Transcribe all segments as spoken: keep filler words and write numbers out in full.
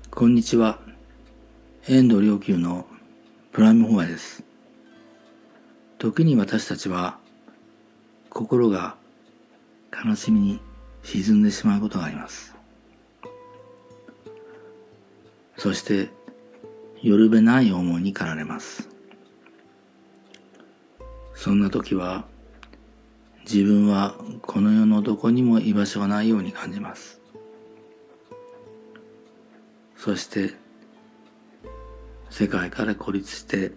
こんにちは。遠藤良久のプライムホワイです。時に私たちは心が悲しみに沈んでしまうことがあります。そしてよるべない思いに駆られます。そんな時は自分はこの世のどこにも居場所がないように感じます。そして世界から孤立して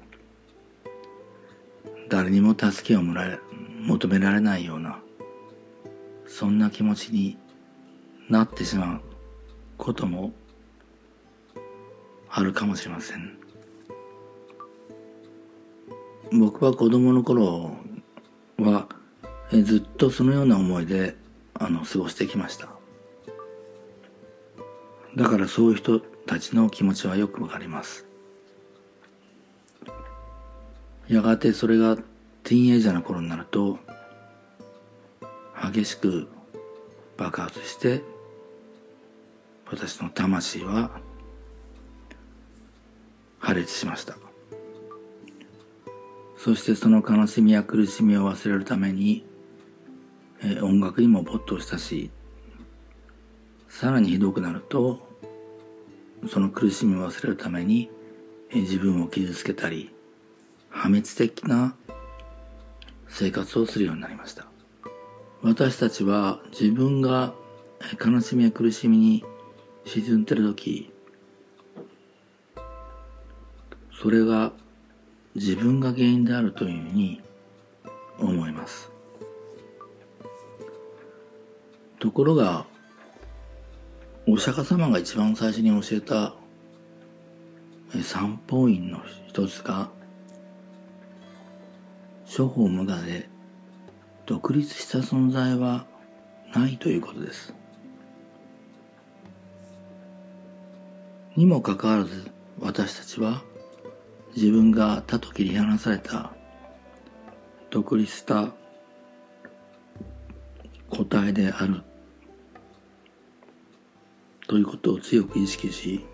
誰にも助けをもらえ求められないようなそんな気持ちになってしまうこともあるかもしれません。僕は子供の頃はえずっとそのような思いであの過ごしてきました。だからそういう人たちの気持ちはよくわかります。やがてそれがティーンエイジャーの頃になると激しく爆発して私の魂は破裂しました。そしてその悲しみや苦しみを忘れるためにえ音楽にも没頭したし、さらにひどくなるとその苦しみを忘れるためにえ自分を傷つけたり破滅的な生活をするようになりました。私たちは自分が悲しみや苦しみに沈んでいるとき、それが自分が原因であるというふうに思います。ところがお釈迦様が一番最初に教えた三法院の一つが諸法無我で独立した存在はないということです。にもかかわらず私たちは自分が他と切り離された独立した個体であるということを強く意識し、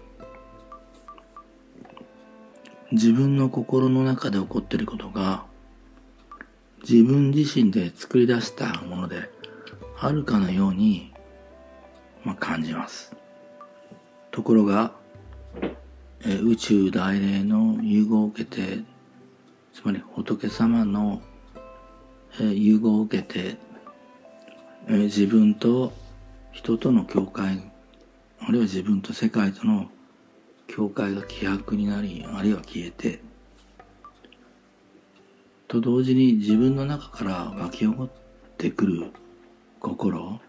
自分の心の中で起こっていることが自分自身で作り出したものであるかのように、まあ、感じます。ところがえ宇宙大霊の融合を受けて、つまり仏様のえ融合を受けてえ自分と人との境界、あるいは自分と世界との境界が希薄になり、あるいは消えてと同時に自分の中から湧き起こってくる心、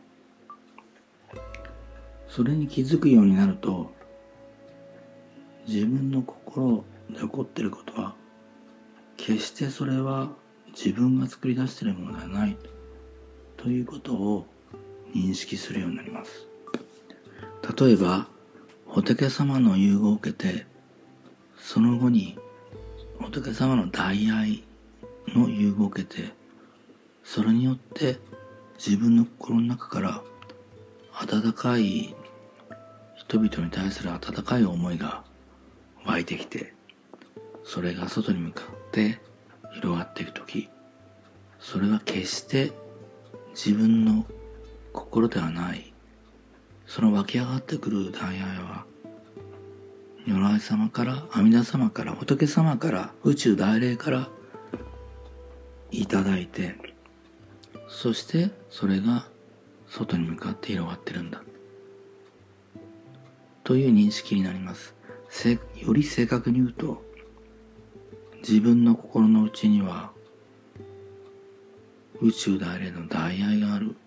それに気づくようになると、自分の心で起こっていることは決してそれは自分が作り出しているものではないということを認識するようになります。例えば仏様の融合を受けて、その後に仏様の大愛の融合を受けて、それによって自分の心の中から温かい人々に対する温かい思いが湧いてきて、それが外に向かって広がっていくとき、それは決して自分の心ではない。その湧き上がってくる大愛は如来様から、阿弥陀様から、仏様から、宇宙大霊からいただいて、そしてそれが外に向かって広がってるんだという認識になります。より正確に言うと、自分の心の内には宇宙大霊の大愛がある。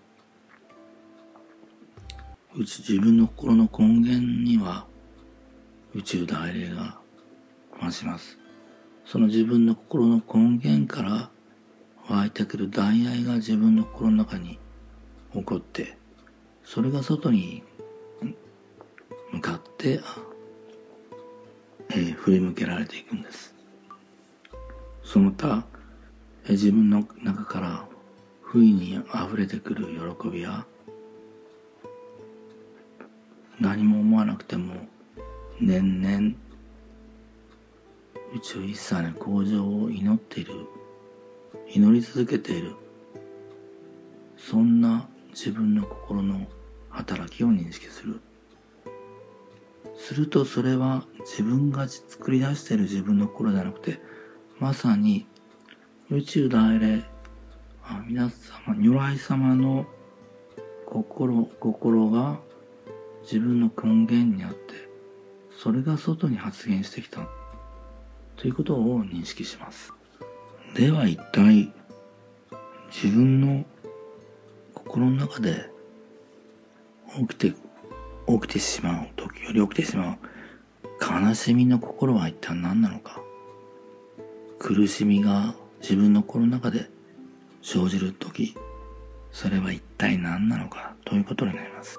自分の心の根源には宇宙大霊が増します。その自分の心の根源から湧いてくる大愛が自分の心の中に起こって、それが外に向かって、えー、振り向けられていくんです。その他、えー、自分の中から不意に溢れてくる喜びや、何も思わなくても年々宇宙一切の向上を祈っている、祈り続けている、そんな自分の心の働きを認識する。するとそれは自分が作り出している自分の心ではなくて、まさに宇宙大霊、皆様、如来様の心、心が自分の根源にあって、それが外に発現してきたということを認識します。では一体自分の心の中で起きて起きてしまう時より起きてしまう悲しみの心は一体何なのか。苦しみが自分の心の中で生じる時、それは一体何なのかということになります。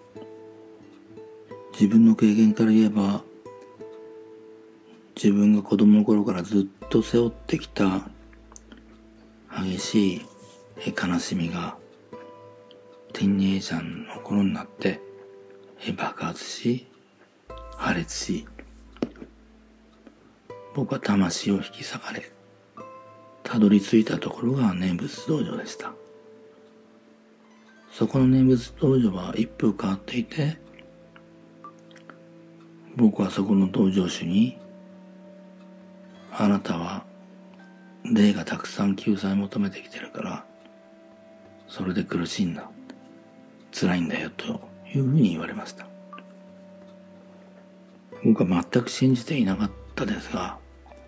自分の経験から言えば、自分が子供の頃からずっと背負ってきた激しい悲しみがティーンエイジャーの頃になって爆発し破裂し、僕は魂を引き裂かれ、たどり着いたところが念仏道場でした。そこの念仏道場は一風変わっていて、僕はそこの道場主に、あなたは霊がたくさん救済を求めてきてるから、それで苦しいんだ、辛いんだよというふうに言われました。僕は全く信じていなかったですが、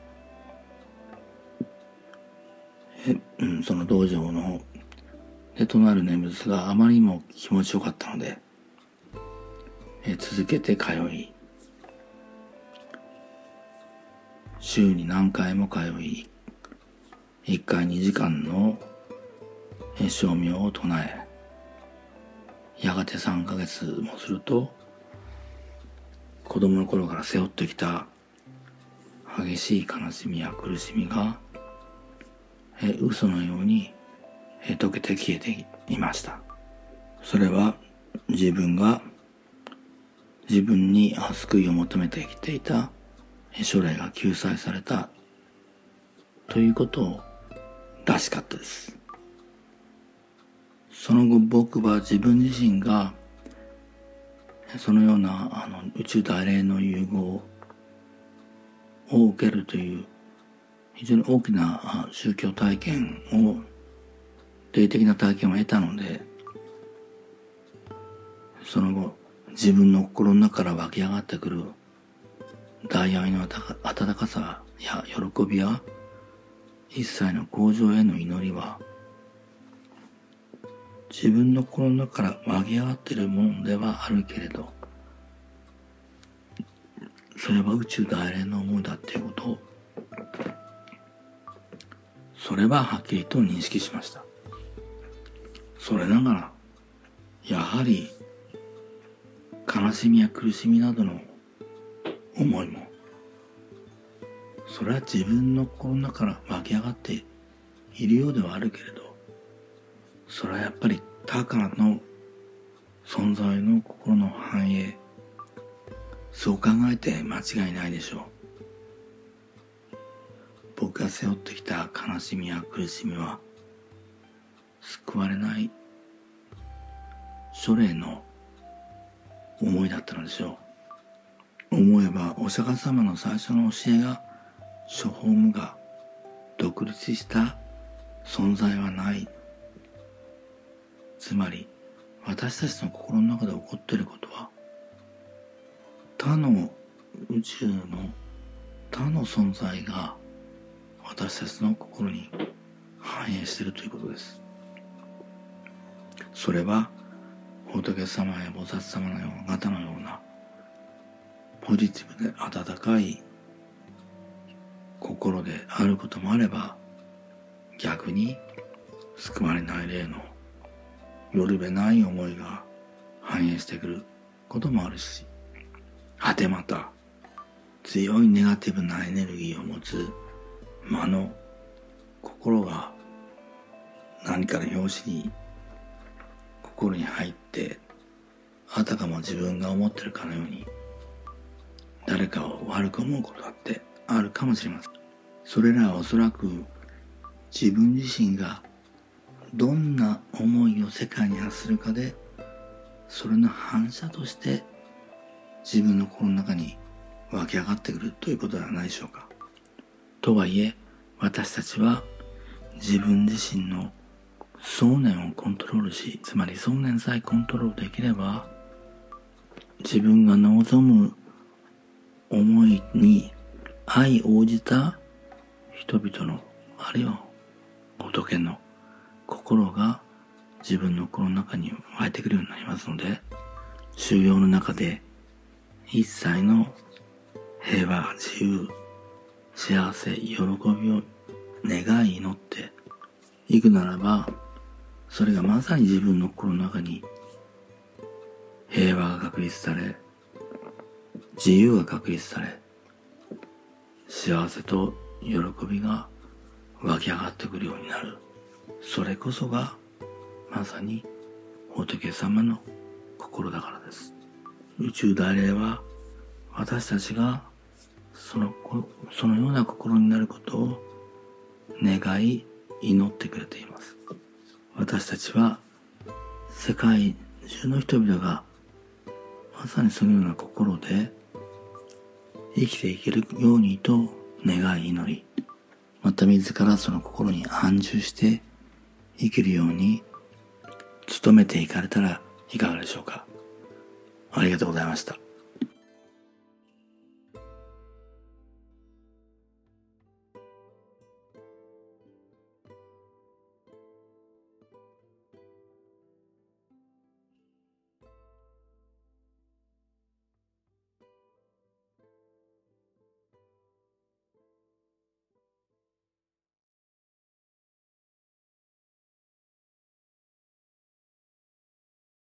え、うん、その道場ので唱える念仏があまりにも気持ちよかったので、え続けて通い、週に何回も通い、いっかいにじかんの声明を唱え、やがてさんかげつもすると、子供の頃から背負ってきた激しい悲しみや苦しみがえ嘘のようにえ溶けて消えていました。それは自分が自分に救いを求めてきていた将来が救済されたということらしかったです。その後僕は自分自身がそのようなあの宇宙大霊の融合を受けるという非常に大きな宗教体験を、霊的な体験を得たので、その後自分の心の中から湧き上がってくる大愛の温かさや喜びや一切の向上への祈りは、自分の心の中から湧き上がっているものではあるけれど、それは宇宙大霊の思いだっていうことを、それははっきりと認識しました。それながらやはり悲しみや苦しみなどの思いも、それは自分の心の中から湧き上がっているようではあるけれど、それはやっぱり他からの存在の心の反映、そう考えて間違いないでしょう。僕が背負ってきた悲しみや苦しみは救われない諸霊の思いだったのでしょう。思えばお釈迦様の最初の教えが、諸法無我、独立した存在はない。つまり私たちの心の中で起こっていることは、他の宇宙の他の存在が私たちの心に反映しているということです。それは仏様や菩薩様のような方のようなポジティブで温かい心であることもあれば、逆に救われない霊のよるべない思いが反映してくることもあるし、はてまた強いネガティブなエネルギーを持つ魔の心が何かの拍子に心に入って、あたかも自分が思ってるかのように誰かを悪く思うことだってあるかもしれません。それらはおそらく自分自身がどんな思いを世界に発するかで、それの反射として自分の心の中に湧き上がってくるということではないでしょうか。とはいえ、私たちは自分自身の想念をコントロールし、つまり想念さえコントロールできれば、自分が望む思いに相応じた人々の、あるいは仏の心が自分の心の中に湧いてくるようになりますので、修行の中で一切の平和、自由、幸せ、喜びを願い祈っていくならば、それがまさに自分の心の中に平和が確立され、自由が確立され、幸せと喜びが湧き上がってくるようになる。それこそがまさに仏様の心だからです。宇宙大霊は私たちがその、そのような心になることを願い祈ってくれています。私たちは世界中の人々がまさにそのような心で生きていけるようにと願い祈り、また自らその心に安住して生きるように努めていかれたらいかがでしょうか。ありがとうございました。